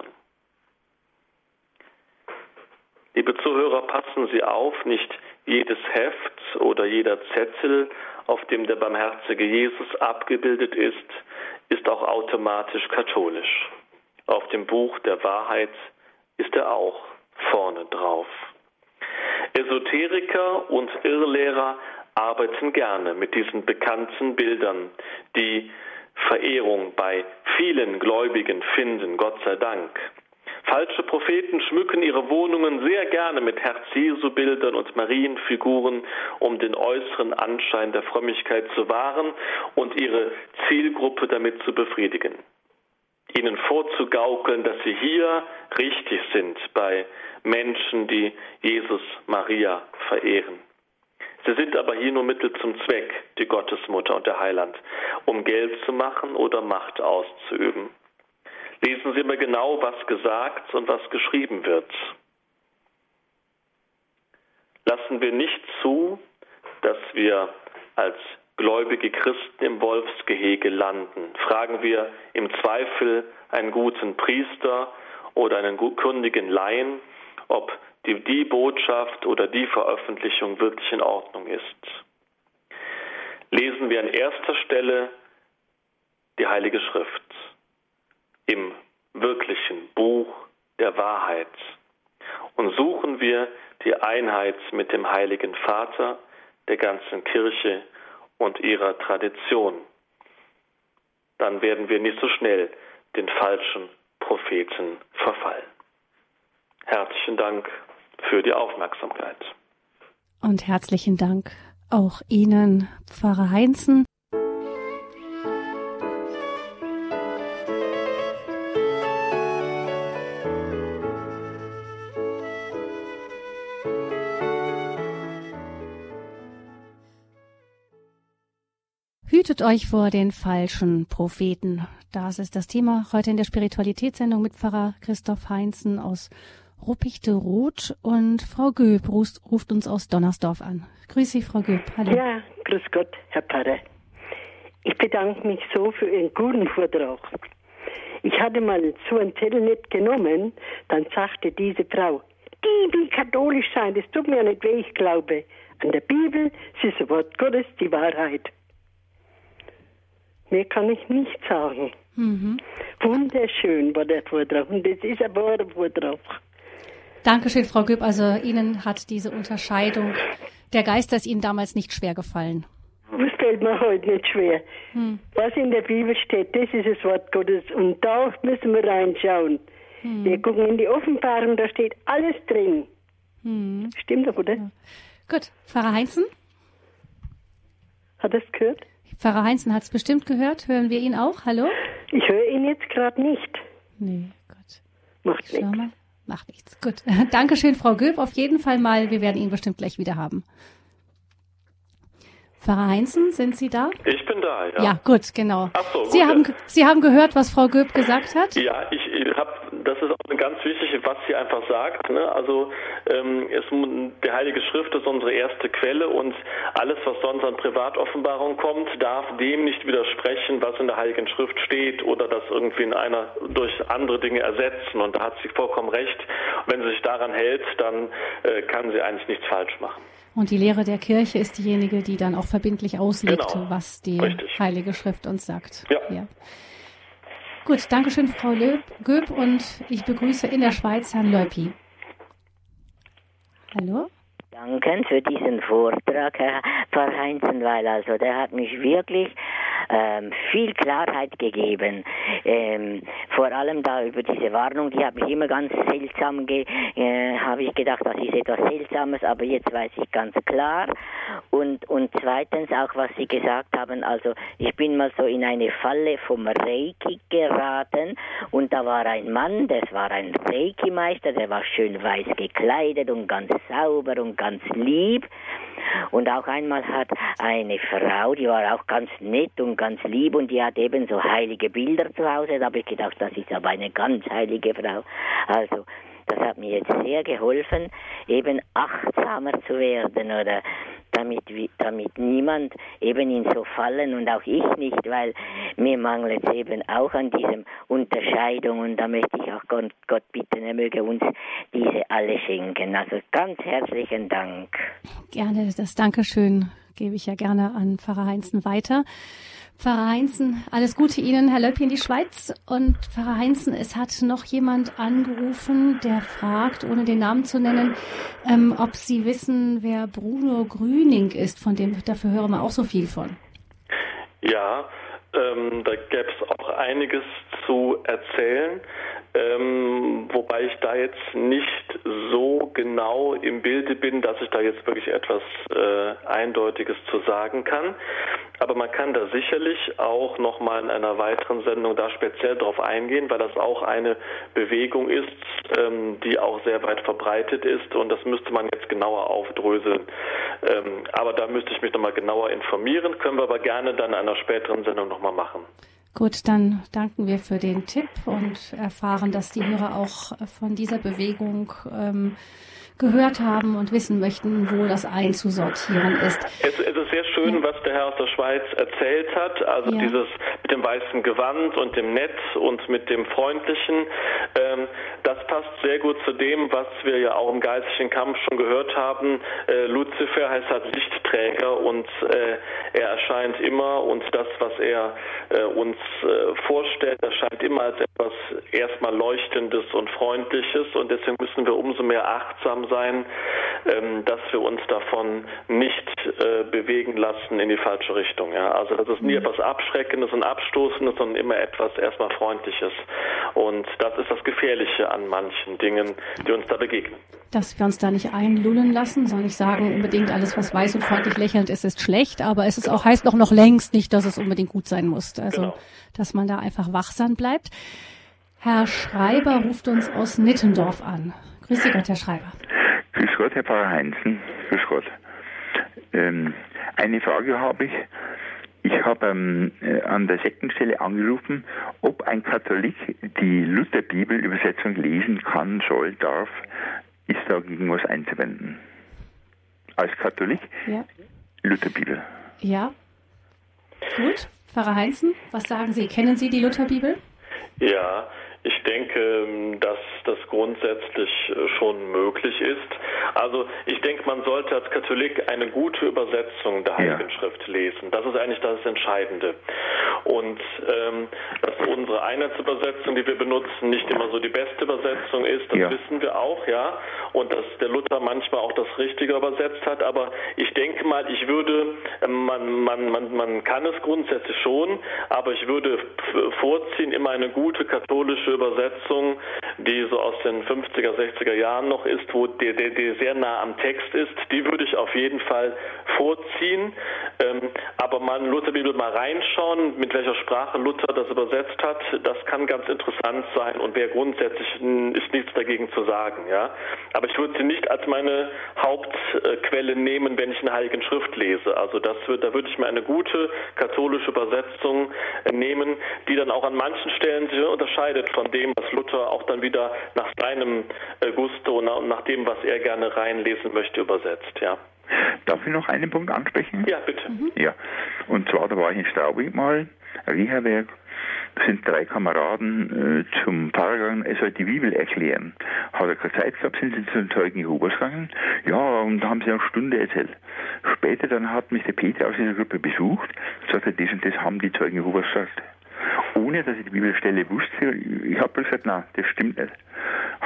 Liebe Zuhörer, passen Sie auf, nicht jedes Heft oder jeder Zettel, auf dem der barmherzige Jesus abgebildet ist auch automatisch katholisch. Auf dem Buch der Wahrheit ist er auch vorne drauf. Esoteriker und Irrlehrer arbeiten gerne mit diesen bekannten Bildern, die Verehrung bei vielen Gläubigen finden, Gott sei Dank. Falsche Propheten schmücken ihre Wohnungen sehr gerne mit Herz-Jesu-Bildern und Marienfiguren, um den äußeren Anschein der Frömmigkeit zu wahren und ihre Zielgruppe damit zu befriedigen. Ihnen vorzugaukeln, dass sie hier richtig sind bei Menschen, die Jesus, Maria verehren. Sie sind aber hier nur Mittel zum Zweck, die Gottesmutter und der Heiland, um Geld zu machen oder Macht auszuüben. Lesen Sie mal genau, was gesagt und was geschrieben wird. Lassen wir nicht zu, dass wir als gläubige Christen im Wolfsgehege landen. Fragen wir im Zweifel einen guten Priester oder einen kundigen Laien, ob die Botschaft oder die Veröffentlichung wirklich in Ordnung ist. Lesen wir an erster Stelle die Heilige Schrift im wirklichen Buch der Wahrheit und suchen wir die Einheit mit dem Heiligen Vater, der ganzen Kirche und ihrer Tradition. Dann werden wir nicht so schnell den falschen Propheten verfallen. Herzlichen Dank für die Aufmerksamkeit. Und herzlichen Dank auch Ihnen, Pfarrer Heinzen. Hütet euch vor den falschen Propheten. Das ist das Thema heute in der Spiritualitätssendung mit Pfarrer Christoph Heinzen aus Ruppichteroth, und Frau Göb ruft uns aus Donnersdorf an. Grüß Sie, Frau Göb. Hallo. Ja, grüß Gott, Herr Pfarrer. Ich bedanke mich so für Ihren guten Vortrag. Ich hatte mal so einen Zettel nicht genommen, dann sagte diese Frau, die will katholisch sein, das tut mir nicht weh, ich glaube. An der Bibel, es ist das Wort Gottes, die Wahrheit. Mehr kann ich nicht sagen. Wunderschön war der Vortrag und das ist ein wahrer Vortrag. Dankeschön, Frau Göb. Also Ihnen hat diese Unterscheidung der Geister ist Ihnen damals nicht schwer gefallen. Das fällt mir heute nicht schwer. Was in der Bibel steht, das ist das Wort Gottes und da müssen wir reinschauen. Wir gucken in die Offenbarung, da steht alles drin. Stimmt doch, oder? Ja. Gut, Pfarrer Heinzen? Hat er es gehört? Pfarrer Heinzen hat es bestimmt gehört. Hören wir ihn auch? Hallo? Ich höre ihn jetzt gerade nicht. Nee, gut. Macht nichts. Macht nichts. Gut. Dankeschön, Frau Göb. Auf jeden Fall mal. Wir werden ihn bestimmt gleich wieder haben. Pfarrer Heinzen, sind Sie da? Ich bin da, ja. Ja, gut, genau. Ach so, Sie haben gehört, was Frau Göb gesagt hat? Ja, das ist auch eine ganz wichtige, was sie einfach sagt. Ne? Also die Heilige Schrift ist unsere erste Quelle und alles, was sonst an Privatoffenbarung kommt, darf dem nicht widersprechen, was in der Heiligen Schrift steht oder das irgendwie durch andere Dinge ersetzen. Und da hat sie vollkommen recht. Wenn sie sich daran hält, dann kann sie eigentlich nichts falsch machen. Und die Lehre der Kirche ist diejenige, die dann auch verbindlich auslegt, genau, was die richtig. Heilige Schrift uns sagt. Ja. Gut, Dankeschön, Frau Göb, und ich begrüße in der Schweiz Herrn Leupi. Hallo? Danke für diesen Vortrag, Herr Pfarrer Heinzen, weil also der hat mich wirklich viel Klarheit gegeben. Vor allem da über diese Warnung, die hat mich immer ganz seltsam, habe ich gedacht, das ist etwas Seltsames, aber jetzt weiß ich ganz klar. Und zweitens auch, was Sie gesagt haben, also ich bin mal so in eine Falle vom Reiki geraten und da war ein Mann, das war ein Reiki-Meister, der war schön weiß gekleidet und ganz sauber und ganz lieb. Und auch einmal hat eine Frau, die war auch ganz nett und ganz lieb und die hat eben so heilige Bilder zu Hause. Da habe ich gedacht, das ist aber eine ganz heilige Frau. Also das hat mir jetzt sehr geholfen, eben achtsamer zu werden oder damit niemand eben in so Fallen und auch ich nicht, weil mir mangelt es eben auch an diesem Unterscheidung und da möchte ich auch Gott bitten, er möge uns diese alle schenken. Also ganz herzlichen Dank. Gerne, das Dankeschön gebe ich ja gerne an Pfarrer Heinzen weiter. Pfarrer Heinzen, alles Gute Ihnen, Herr Löppi in die Schweiz. Und Pfarrer Heinzen, es hat noch jemand angerufen, der fragt, ohne den Namen zu nennen, ob Sie wissen, wer Bruno Grüning ist, dafür hören wir auch so viel von. Ja, da gäbe es auch einiges zu erzählen, wobei ich da jetzt nicht so genau im Bilde bin, dass ich da jetzt wirklich etwas Eindeutiges zu sagen kann. Aber man kann da sicherlich auch nochmal in einer weiteren Sendung da speziell drauf eingehen, weil das auch eine Bewegung ist, die auch sehr weit verbreitet ist und das müsste man jetzt genauer aufdröseln. Aber da müsste ich mich nochmal genauer informieren, können wir aber gerne dann in einer späteren Sendung nochmal machen. Gut, dann danken wir für den Tipp und erfahren, dass die Hörer auch von dieser Bewegung gehört haben und wissen möchten, wo das einzusortieren ist. Es ist sehr schön, was der Herr aus der Schweiz erzählt hat, also dieses mit dem weißen Gewand und dem Netz und mit dem Freundlichen, das passt sehr gut zu dem, was wir ja auch im geistlichen Kampf schon gehört haben. Luzifer heißt halt Lichtträger und er erscheint immer und das, was er uns vorstellt, erscheint immer als etwas erstmal Leuchtendes und Freundliches und deswegen müssen wir umso mehr achtsam sein, dass wir uns davon nicht bewegen lassen in die falsche Richtung. Ja? Also das ist nie etwas Abschreckendes und Abstoßendes, sondern immer etwas erstmal Freundliches. Und das ist das Gefährliche an manchen Dingen, die uns da begegnen. Dass wir uns da nicht einlullen lassen, soll nicht sagen, unbedingt alles, was weiß und freundlich lächelnd ist schlecht, aber es ist auch, heißt noch längst nicht, dass es unbedingt gut sein muss. Also, dass man da einfach wachsam bleibt. Herr Schreiber ruft uns aus Nittendorf an. Grüß Gott, Herr Schreiber. Grüß Gott, Herr Pfarrer Heinzen. Grüß Gott. Eine Frage habe ich. Ich habe an der Sektenstelle angerufen, ob ein Katholik die Lutherbibel-Übersetzung lesen kann, soll, darf. Ist dagegen was einzuwenden? Als Katholik? Ja. Lutherbibel. Ja. Gut. Pfarrer Heinzen, was sagen Sie? Kennen Sie die Lutherbibel? Ja, ich denke, dass das grundsätzlich schon möglich ist. Also ich denke, man sollte als Katholik eine gute Übersetzung der Heiligen Schrift lesen. Das ist eigentlich das Entscheidende. Und dass unsere Einheitsübersetzung, die wir benutzen, nicht immer so die beste Übersetzung ist, das wissen wir auch, ja. Und dass der Luther manchmal auch das Richtige übersetzt hat. Aber ich denke mal, man kann es grundsätzlich schon, aber ich würde vorziehen, immer eine gute katholische Übersetzung, die so aus den 50er, 60er Jahren noch ist, wo die sehr nah am Text ist, die würde ich auf jeden Fall vorziehen. Aber mal in Lutherbibel mal reinschauen, mit welcher Sprache Luther das übersetzt hat, das kann ganz interessant sein und wäre grundsätzlich ist nichts dagegen zu sagen, ja. Aber ich würde sie nicht als meine Hauptquelle nehmen, wenn ich eine Heilige Schrift lese. Also da würde ich mir eine gute katholische Übersetzung nehmen, die dann auch an manchen Stellen sich unterscheidet von dem, was Luther auch dann wieder nach seinem Gusto und nach dem, was er gerne reinlesen möchte, übersetzt, ja. Darf ich noch einen Punkt ansprechen? Ja, bitte. Ja, und zwar, da war ich in Straubing mal, Reha-Werk, da sind 3 Kameraden zum Pfarrer gegangen, er soll die Bibel erklären. Hat er keine Zeit gehabt, sind sie zu den Zeugen Jehovas gegangen, ja, und da haben sie eine Stunde erzählt. Später dann hat mich der Peter aus dieser Gruppe besucht, sagte, das und das haben die Zeugen Jehovas gesagt. Ohne, dass ich die Bibelstelle wusste, ich habe gesagt, nein, das stimmt nicht.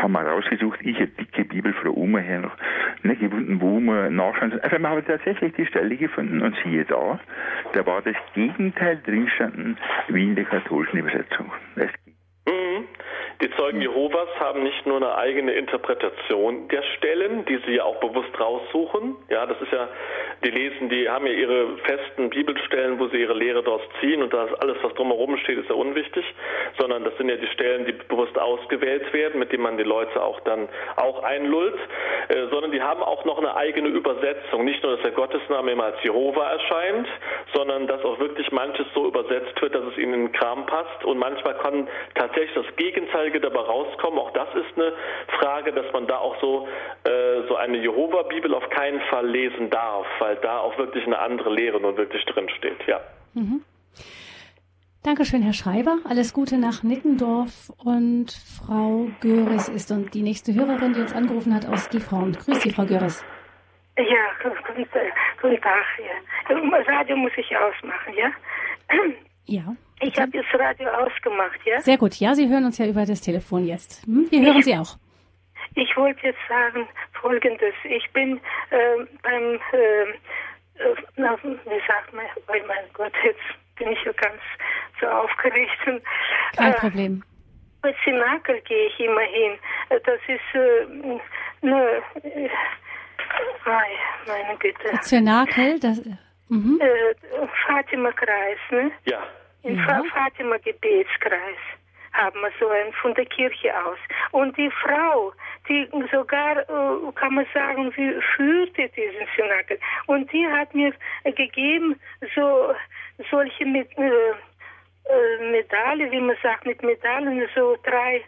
haben wir rausgesucht, ich eine dicke Bibel von der Oma her noch nicht gefunden, wo man nachschauen soll. Also wir haben tatsächlich die Stelle gefunden und siehe da war das Gegenteil drin standen wie in der katholischen Übersetzung. Die Zeugen Jehovas haben nicht nur eine eigene Interpretation der Stellen, die sie ja auch bewusst raussuchen. Ja, das ist ja, die haben ja ihre festen Bibelstellen, wo sie ihre Lehre daraus ziehen und das alles, was drumherum steht, ist ja unwichtig, sondern das sind ja die Stellen, die bewusst ausgewählt werden, mit denen man die Leute auch dann auch einlullt, sondern die haben auch noch eine eigene Übersetzung. Nicht nur, dass der Gottesname immer als Jehova erscheint, sondern dass auch wirklich manches so übersetzt wird, dass es ihnen in den Kram passt und manchmal kann tatsächlich das Gegenteilige dabei rauskommen. Auch das ist eine Frage, dass man da auch so eine Jehova-Bibel auf keinen Fall lesen darf, weil da auch wirklich eine andere Lehre nur wirklich drin steht. Ja. Mhm. Dankeschön, Herr Schreiber. Alles Gute nach Nittendorf. Und Frau Göris ist und die nächste Hörerin, die uns angerufen hat aus Gifhorn. Grüß Sie, Frau Göris. Ja, guten Tag. Ja. Radio muss ich ausmachen, ja? Ja. Ich habe das Radio ausgemacht, ja? Sehr gut. Ja, Sie hören uns ja über das Telefon jetzt. Wir hören Sie auch. Ich wollte jetzt sagen Folgendes. Ich bin wie sagt man, oh mein Gott, jetzt bin ich ja ganz so aufgeregt. Kein Problem. Bei Cenakel gehe ich immer hin. Das ist meine Güte. Cenakel, das... Fatima-Kreis, ne? Ja. Im Fatima-Gebetskreis haben wir so einen von der Kirche aus. Und die Frau, die sogar, kann man sagen, sie führte diesen Cenakel. Und die hat mir gegeben, solche Medaillen, wie man sagt, mit Medaillen, so drei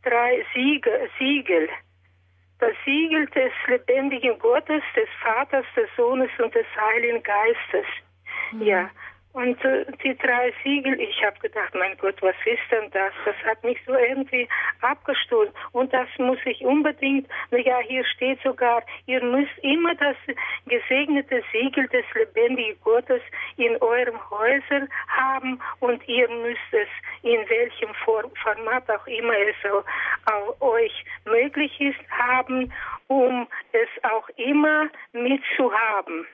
Siegel. Das Siegel des lebendigen Gottes, des Vaters, des Sohnes und des Heiligen Geistes. Ja. Und die drei Siegel, ich habe gedacht, mein Gott, was ist denn das? Das hat mich so irgendwie abgestoßen. Und das muss ich unbedingt, hier steht sogar, ihr müsst immer das gesegnete Siegel des lebendigen Gottes in eurem Häuser haben und ihr müsst es, in welchem Format auch immer es auch euch möglich ist, haben, um es auch immer mitzuhaben.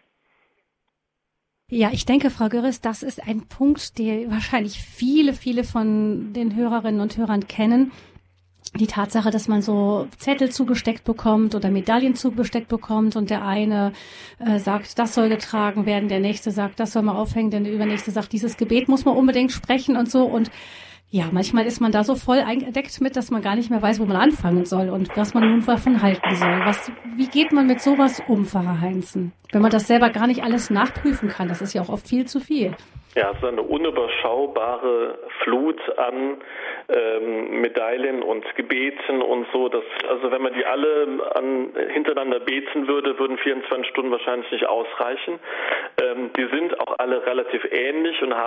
Ja, ich denke, Frau Göris, das ist ein Punkt, den wahrscheinlich viele von den Hörerinnen und Hörern kennen. Die Tatsache, dass man so Zettel zugesteckt bekommt oder Medaillen zugesteckt bekommt und der eine sagt, das soll getragen werden, der nächste sagt, das soll man aufhängen, der übernächste sagt, dieses Gebet muss man unbedingt sprechen und so. Und ja, manchmal ist man da so voll eingedeckt mit, dass man gar nicht mehr weiß, wo man anfangen soll und was man nun davon halten soll. Wie geht man mit sowas um, Pfarrer Heinzen? Wenn man das selber gar nicht alles nachprüfen kann, das ist ja auch oft viel zu viel. Ja, es ist eine unüberschaubare Flut an Medaillen und Gebeten und so. Also wenn man die alle hintereinander beten würde, würden 24 Stunden wahrscheinlich nicht ausreichen. Die sind auch alle relativ ähnlich und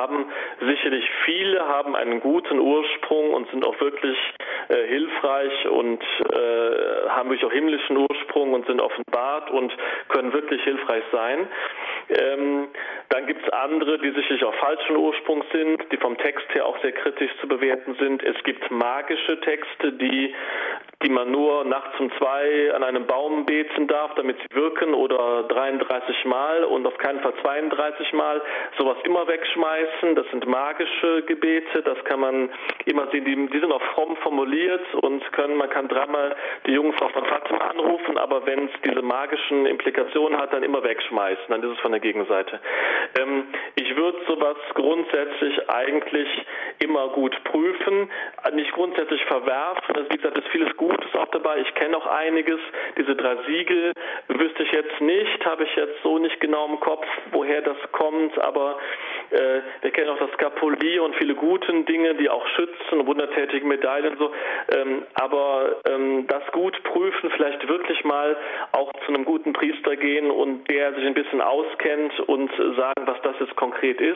viele haben einen guten Ursprung und sind auch wirklich hilfreich und haben wirklich auch himmlischen Ursprung und sind offenbart und können wirklich hilfreich sein. Dann gibt es andere, die sicherlich auch falschen Ursprungs sind, die vom Text her auch sehr kritisch zu bewerten sind. Es gibt magische Texte, die man nur nachts um 2 an einem Baum beten darf, damit sie wirken, oder 33 Mal und auf keinen Fall 32 Mal. Sowas immer wegschmeißen, das sind magische Gebete, das kann man immer sehen, die sind auch fromm formuliert und man kann dreimal die Jungfrau von Fatima anrufen, aber wenn es diese magischen Implikationen hat, dann immer wegschmeißen, dann ist es von der Gegenseite. Ich würde sowas grundsätzlich eigentlich immer gut prüfen, nicht grundsätzlich verwerfen. Also wie gesagt, ist vieles Gutes auch dabei. Ich kenne auch einiges. Diese 3 Siegel wüsste ich jetzt nicht, habe ich jetzt so nicht genau im Kopf, woher das kommt, aber wir kennen auch das Skapulier und viele guten Dinge, die auch schützen, wundertätige Medaillen und so. Aber das gut prüfen, vielleicht wirklich mal auch zu einem guten Priester gehen und der sich ein bisschen auskennt und sagen, was das jetzt konkret ist.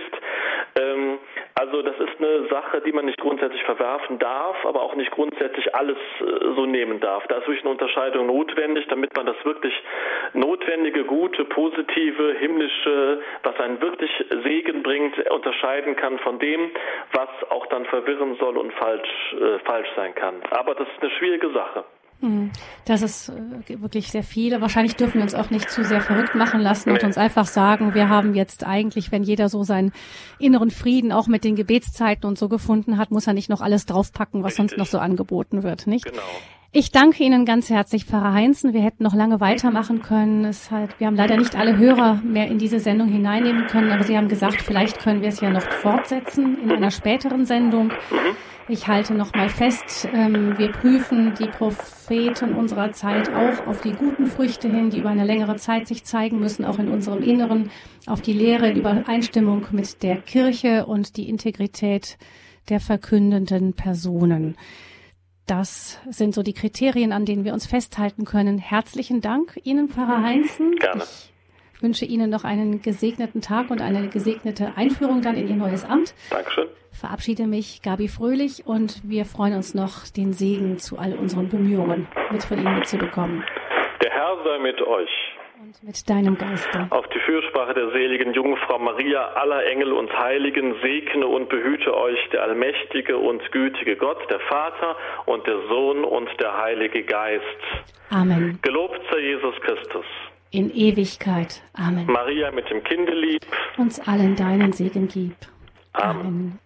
Also das ist eine Sache, die man nicht grundsätzlich verwerfen darf, aber auch nicht grundsätzlich alles so nehmen darf. Da ist wirklich eine Unterscheidung notwendig, damit man das wirklich notwendige, gute, positive, himmlische, was einen wirklich Segen bringt, unterscheiden kann von dem, was auch dann verwirren soll und falsch sein kann. Aber das ist eine schwierige Sache. Das ist wirklich sehr viel. Wahrscheinlich dürfen wir uns auch nicht zu sehr verrückt machen lassen und uns einfach sagen, wir haben jetzt eigentlich, wenn jeder so seinen inneren Frieden auch mit den Gebetszeiten und so gefunden hat, muss er nicht noch alles draufpacken, was sonst noch so angeboten wird, nicht? Genau. Ich danke Ihnen ganz herzlich, Pfarrer Heinzen. Wir hätten noch lange weitermachen können. Wir haben leider nicht alle Hörer mehr in diese Sendung hineinnehmen können, aber Sie haben gesagt, vielleicht können wir es ja noch fortsetzen in einer späteren Sendung. Ich halte noch mal fest, wir prüfen die Propheten unserer Zeit auch auf die guten Früchte hin, die über eine längere Zeit sich zeigen müssen, auch in unserem Inneren, auf die Lehre in Übereinstimmung mit der Kirche und die Integrität der verkündenden Personen. Das sind so die Kriterien, an denen wir uns festhalten können. Herzlichen Dank Ihnen, Pfarrer Heinzen. Gerne. Ich wünsche Ihnen noch einen gesegneten Tag und eine gesegnete Einführung dann in Ihr neues Amt. Dankeschön. Verabschiede mich, Gabi Fröhlich, und wir freuen uns noch, den Segen zu all unseren Bemühungen mit von Ihnen mitzubekommen. Der Herr sei mit euch. Und mit deinem Geiste. Auf die Fürsprache der seligen Jungfrau Maria, aller Engel und Heiligen, segne und behüte euch der allmächtige und gütige Gott, der Vater und der Sohn und der Heilige Geist. Amen. Gelobt sei Jesus Christus. In Ewigkeit. Amen. Maria mit dem Kindelieb. Uns allen deinen Segen gib. Amen. Amen.